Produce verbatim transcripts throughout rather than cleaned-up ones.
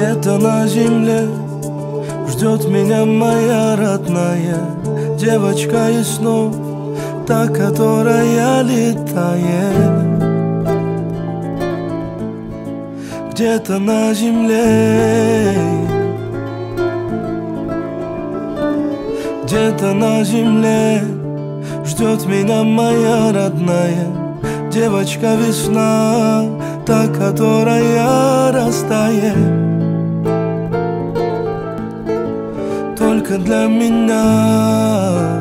Где-то на земле ждет меня моя родная девочка из снов, та, которая летает. Где-то на земле, где-то на земле ждет меня моя родная девочка весна, та, которая растает только для меня.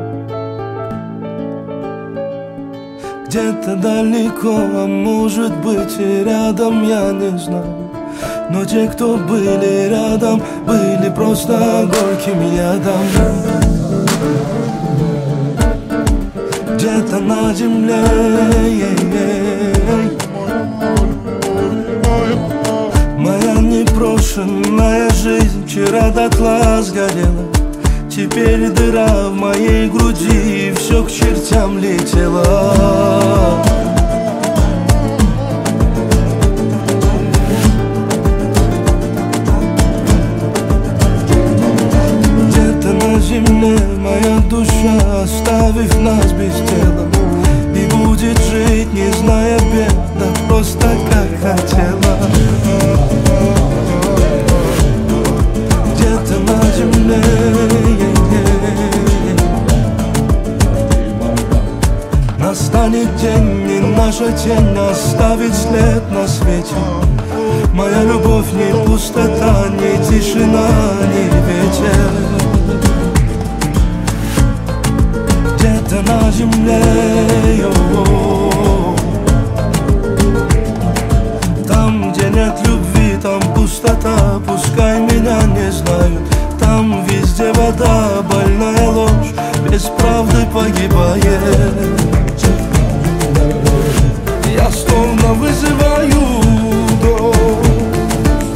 Где-то далеко, а может быть и рядом, я не знаю. Но те, кто были рядом, были просто горьким ядом. Где-то на земле моя непрошенная жизнь вчера дотла сгорела. Теперь дыра в моей груди, и все к чертям летело. Где-то на земле моя душа, оставив нас без тела, и будет жить, не зная бед, да просто как хотела. Где-то на земле настанет день, и наша тень оставит след на свете. Моя любовь не пустота, не тишина, не ветер. Где-то на земле, там, где нет любви, там пустота. Пускай меня не знают, там везде вода, больная ложь без правды погибает. Я словно вызываю дождь,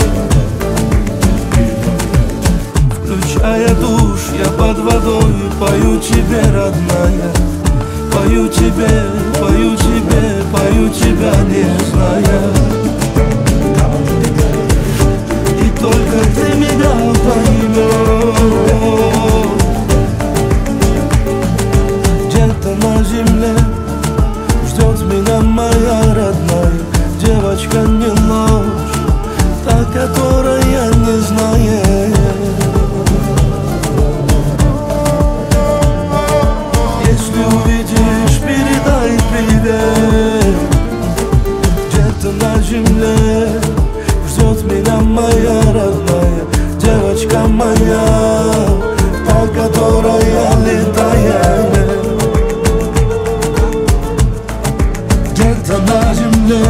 включая душ, я под водой пою тебе, родная. Пою тебе, пою тебе, пою тебя, не зная. И только ты меня поймешь. Где-то на земле ждет меня моя родная девочка, не ложь, та, которая не знает. Если увидишь, передай привет. Где-то на земле ждет меня моя родная девочка моя, та, которая летает. Где-то на земле,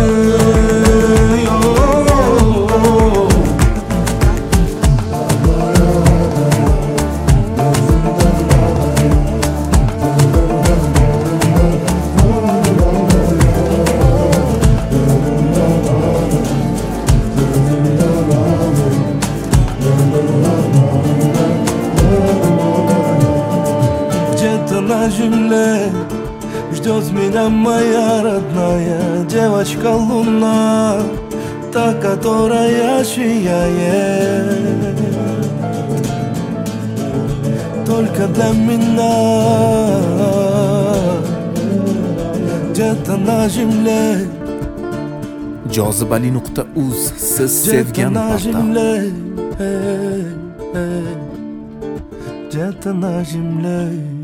где-то на земле ждет меня моя родная девочка луна, та, которая сияет только для меня. Где-то на земле, jozibali nuqta uz siz sevgan portal. где-то на земле.